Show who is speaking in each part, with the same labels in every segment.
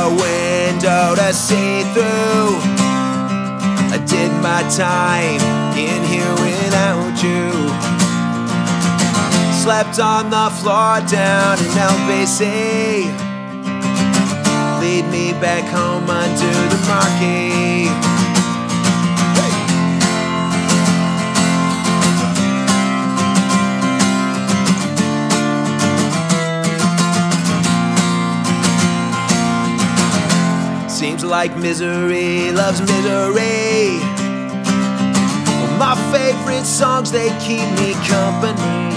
Speaker 1: a window to see through. I did my time in here without you. Slept on the floor down in LBC. Lead me back home under the marquee. Seems like misery loves misery. Well, my favorite songs, they keep me company.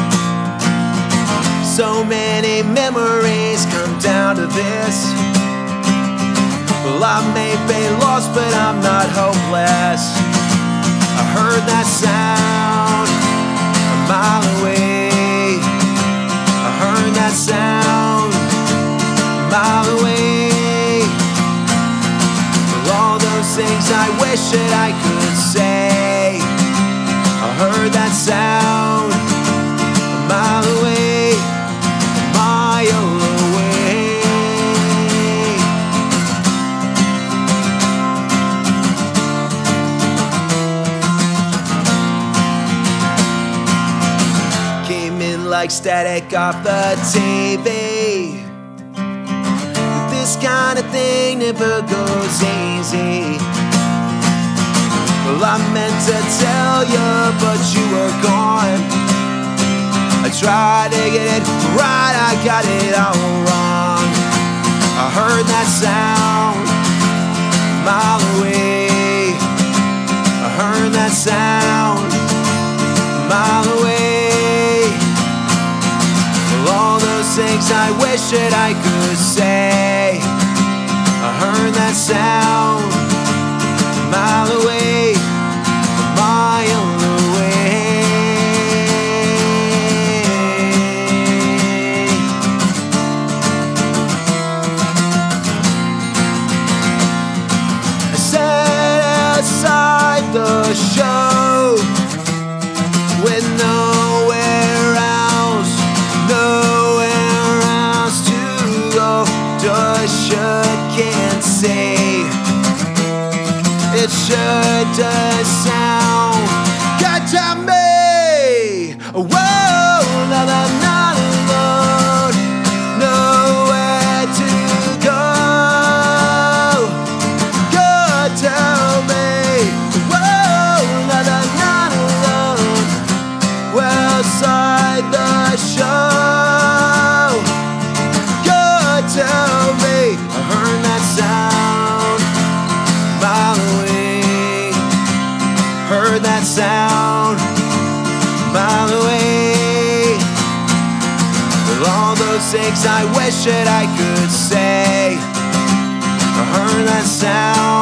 Speaker 1: So many memories come down to this. Well, I may be lost, but I'm not hopeless. I heard that sound a mile away. I heard that sound a mile away. All those things I wish that I could say. I heard that sound a mile away, a mile away. Came in like static off the TV. This kind of thing never goes easy. Well, I meant to tell you, but you were gone. I tried to get it right, I got it all wrong. I heard that sound a mile away. I heard that sound a mile away. Well, all those things I wish that I could say. I heard that sound a mile away, a mile away. I sat outside the show with nowhere else to go. Just can't say it sure does sound good to me. Whoa, now I'm not alone, nowhere to go. Good to me. Whoa, now I'm not alone. We're outside the show. Good to me. I heard that sound a mile away. Heard that sound a mile away. With all those things I wish that I could say. I heard that sound